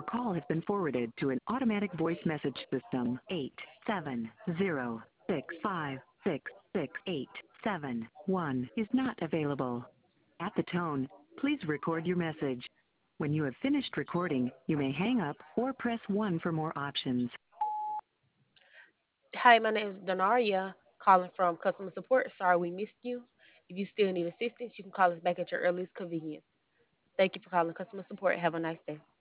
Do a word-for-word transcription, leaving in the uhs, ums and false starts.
Your call has been forwarded to an automatic voice message system. Eight seven zero six five six six eight seven one is not available. At the tone, please record your message. When you have finished recording, you may hang up or press one for more options. Hi, my name is Donaria, calling from customer support. Sorry we missed you. If you still need assistance, you can call us back at your earliest convenience. Thank you for calling customer support. Have a nice day.